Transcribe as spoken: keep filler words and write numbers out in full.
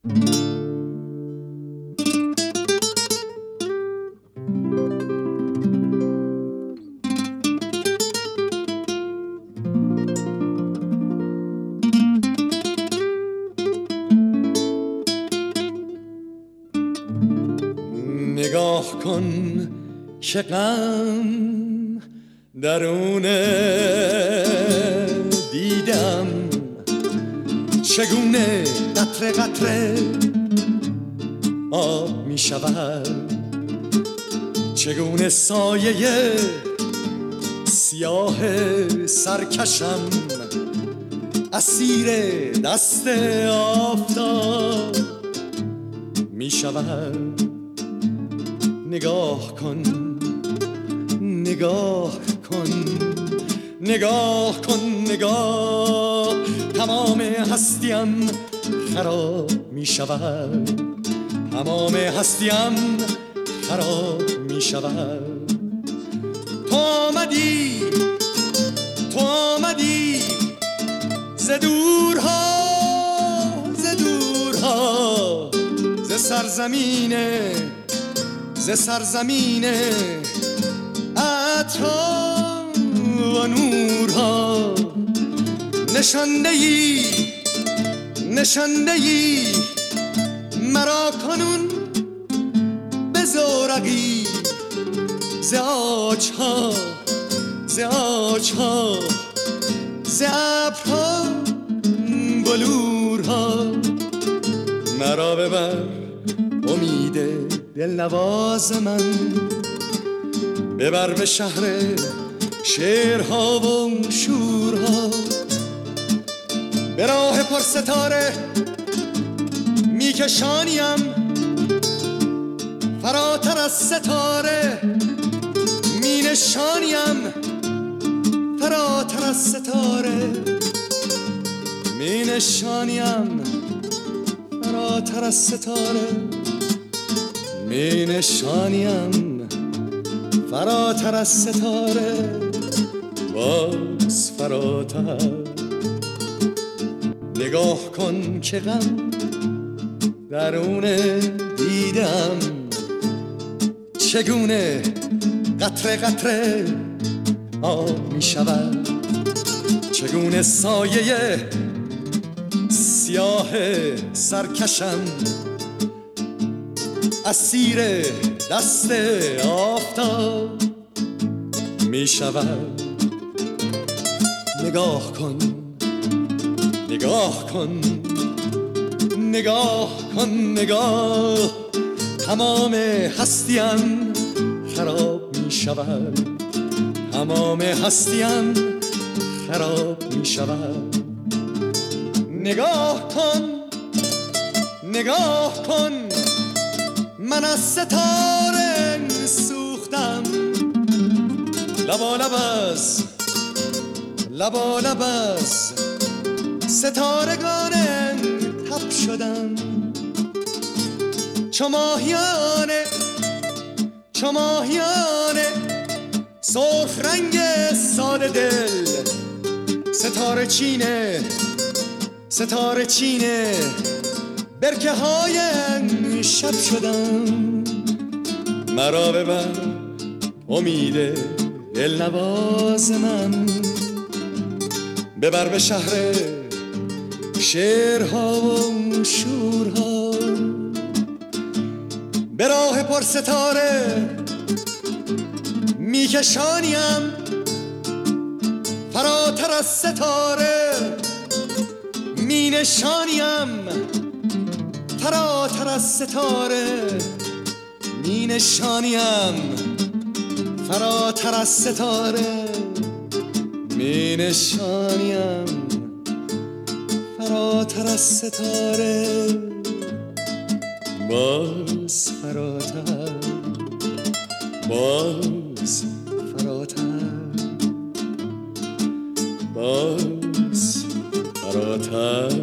نگاه کن که غم درون دیدم، چگونه قطره قطره آب می شود، چگونه سایه سیاه سرکشم اسیر دست آفتاب می شود. نگاه کن نگاه کن نگاه کن نگاه، تمام هستیم خراب می شود، تمام هستیم خراب می شود. تو آمدی تو آمدی ز دورها ز دورها ز سرزمین ز سرزمین عطر و نورها، نشانده ای نشانده ای مرا کنون به زورقی ز آجها ز آجها ز ابرها بلورها. مرا ببر امید دلنواز من، ببر به شهر شعرها و شورها، به راه پر ستاره میکشانیم فراتر از ستاره، می نشانیم فراتر از ستاره، می نشانیم فراتر از ستاره، می نشانیم فراتر از ستاره، باز فراتر. نگاه کن که غم درون دیدم، چگونه قطره قطره آب می شود، چگونه سایه سیاه سرکشم اسیر دست آفتاب می شود. نگاه کن نگاه کن نگاه کن نگاه، تمام هستیم خراب می شود، تمام هستیم خراب می شود. نگاه کن نگاه کن من از ستاره سوختم، لبالب از لبالب از ستارگان تب شدم، چو ماهیانه چو ماهیانه سرخ رنگ ساده دل، ستاره چینه ستاره چینه برکه های شب شدم. مرا ببر امید دلنواز من، ببر به شهر شعرها و شورها، به راه پر ستاره میکشانیم فراتر از ستاره، می نشانیم فراتر از ستاره، می نشانیم فراتر از ستاره، می نشانیم فراتر از ستاره، باز فراتر باز فراتر باز فراتر.